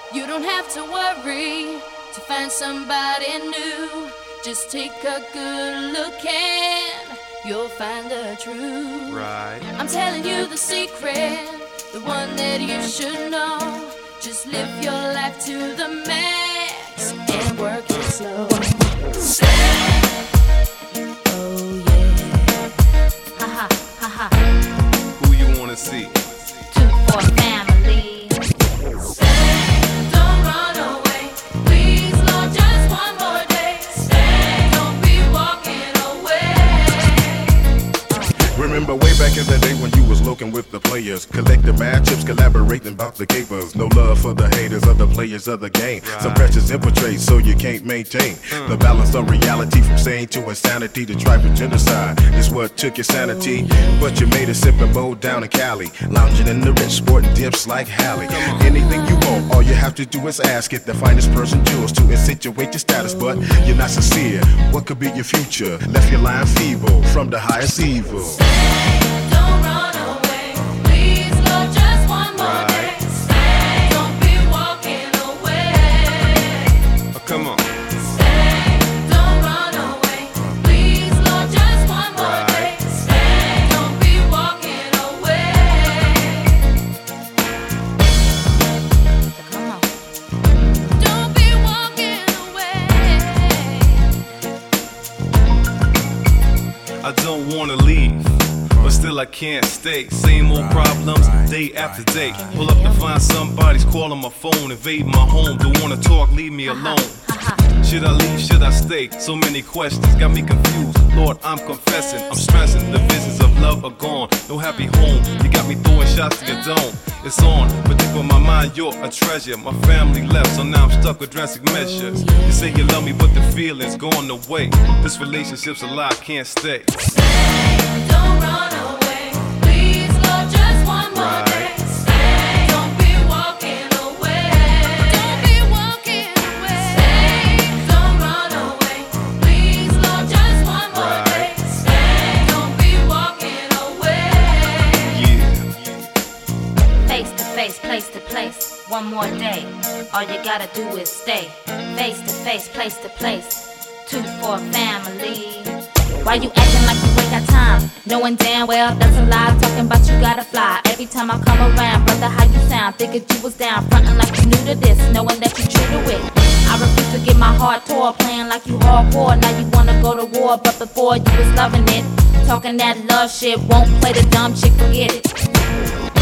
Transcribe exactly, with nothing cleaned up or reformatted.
You don't have to worry to find somebody new. Just take a good look and you'll find the truth. Right. I'm telling you the secret, the one that you should know. Just live your life to the max and work it slow. Say, oh yeah. Ha ha ha ha. Who you wanna see? Two for family. Stay, don't run away. Please, Lord, just one more day. Stay, don't be walking away. Remember way back in the day when you was looking with the players, collecting mad chips, collaborating about the capers. No love for the haters or the players of the game. Right. Some pressures infiltrate so you can't maintain mm. the balance of reality, from sane to insanity. To try for genocide is what took your sanity, but you made a sipping bowl down in Cali, lounging in the rich, sporting dips like Hallie. Anything you want, all you have to do is ask it. The finest person jewels to insinuate your status, but you're not sincere. What could be your future? Left your line feeble from the highest evil. Don't run away, please, Lord, just one more Right. day. Stay, don't be walking away. Oh, come on. Stay, don't run away, please, Lord, just one more Right. day. Stay, don't be walking away. Come on. Don't be walking away. I don't wanna leave, but still I can't stay. Same old problems, day after day. Pull up to find somebody's calling my phone, invade my home. Don't wanna talk, leave me alone. Should I leave, should I stay? So many questions, got me confused. Lord, I'm confessing, I'm stressing. The visions of love are gone, no happy home. You got me throwing shots to your dome. It's on, but deep in my mind, you're a treasure. My family left, so now I'm stuck with drastic measures. You say you love me, but the feeling's going away. This relationship's a lie, I can't stay. Don't run away, please, Lord, just one more Right. day. Stay, don't be walking away. Don't be walking away. Stay, don't run away, please, Lord, just one more Right. day. Stay, don't be walking away. Yeah. Face to face, place to place, one more day. All you gotta do is stay. Face to face, place to place, two for family. Why you acting like you ain't got time? Knowing damn well that's a lie. Talking about you gotta fly. Every time I come around, brother, how you sound? Figured you was down, frontin' like you new to this, knowing that you true to it. I refuse to get my heart tore, playing like you hardcore. Now you wanna go to war, but before you was loving it. Talking that love shit, won't play the dumb chick, forget it.